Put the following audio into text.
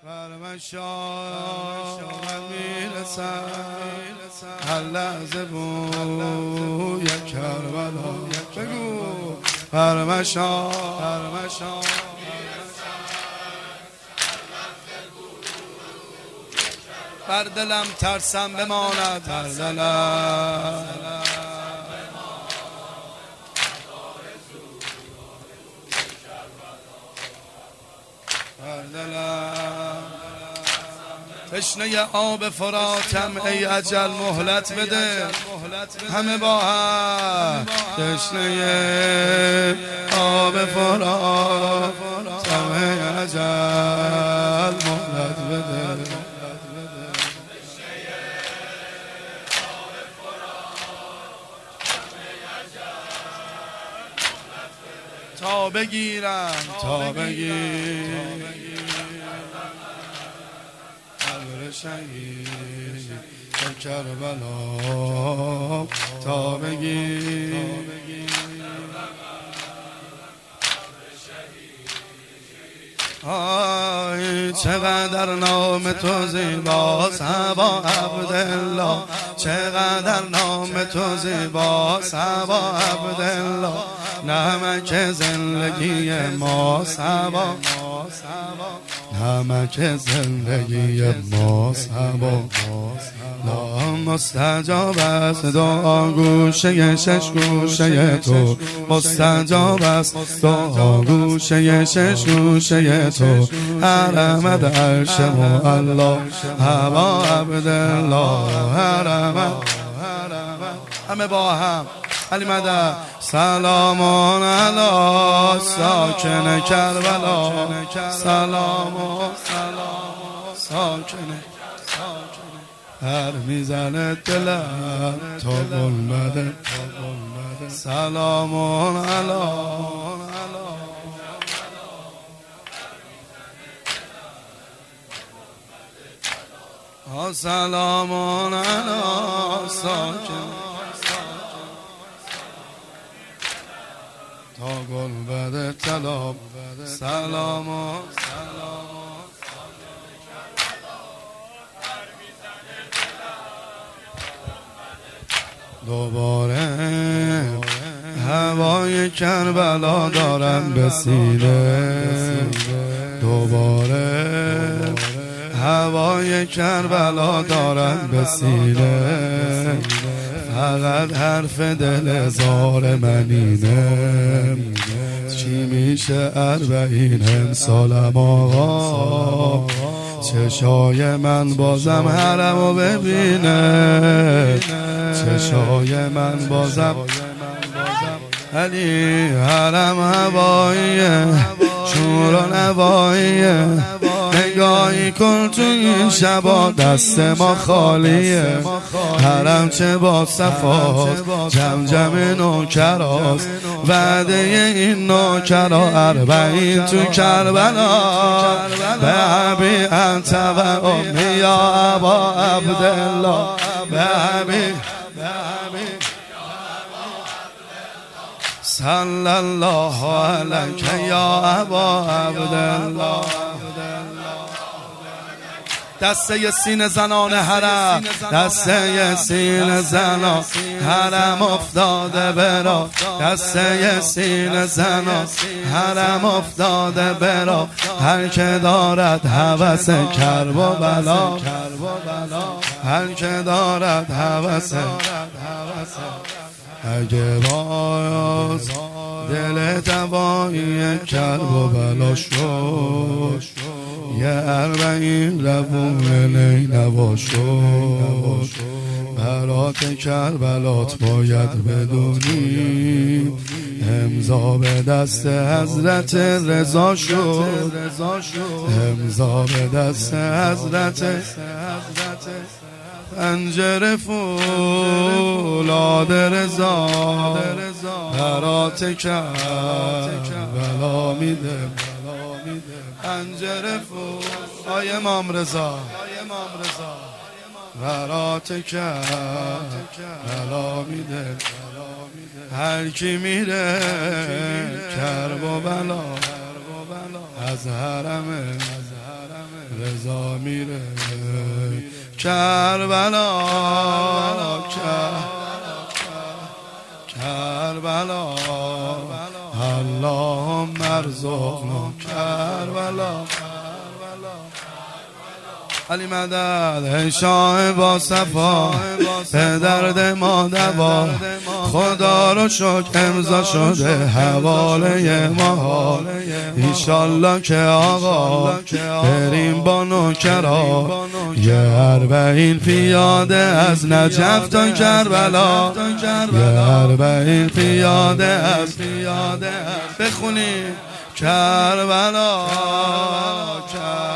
شاید میرسم هر لحظه بوی کربلا بگو فرمشان بر دلم ترسم بماند بر دلم تشنه آب فراتم ای اجل مهلت بده همه با هم تشنه آب فراتم ای اجل مهلت بده تا بگیرم قبر شهید کربلا تا بگیرم آی چقدر نام تو زیباست ابا عبدالله چقدر نام تو زیباست ابا عبدالله نمک زندگی ما سبا نمک زندگی ما سبا لا مستجاب است دعا گوشه شش گوشه تو مستجاب است دعا گوشه شش گوشه تو حرمت عرش الله ابا عبدالله حرمت همه با هم علی مدد سلامون علی ساکن کربلا سلامون ساکن هر میزنه دلم تا بلمده سلامون علی سلامون علی ساکن تا گل بده طلب سلام دوباره هوای کربلا دارم به سینه دوباره هوای کربلا دارم به سینه فقط حرف دل زار من اینه چی میشه 40 امسالم آقا چشای من بازم حرمو ببینه چشای من بازم علی حرم هواییه شور و نواییه نگاهی کن تو این شبا دست ما خالیه حرم چه با صفاست جمجم نوکراست وعده این نوکرا 40 تو کربلا به ابی انت و امی یا ابا عبدالله به ابی صلی الله علیک یا ابا عبدالله دسته سینه زنان حرم دسته سینه زنان حرم افتاده برا دسته سینه زنان حرم افتاده برا هر که دارد هوس کرب و بلا هر که دارد هوس اگه باز دل تبایی کرب و بلا شد یه 40 لبون نینوا شد برات کربلات باید بدونی امضا به دست حضرت رضا شد امضا به دست حضرت پنجره فولاد رضا برات کربلا میده پنجره فول آی امام رضا برات کربلا میده هر کی میره کرب و بلا از حرم رضا میره کربلا کربلا اللهم ارزقنا کربلا علی مدد شاه با صفا به درد ما دوا خدا رو شکر امضا شده حواله ما ایشالله که آقا بریم با نوکرا یه 40 پیاده از نجف تا کربلا یه 40 پیاده از بخونی کربلا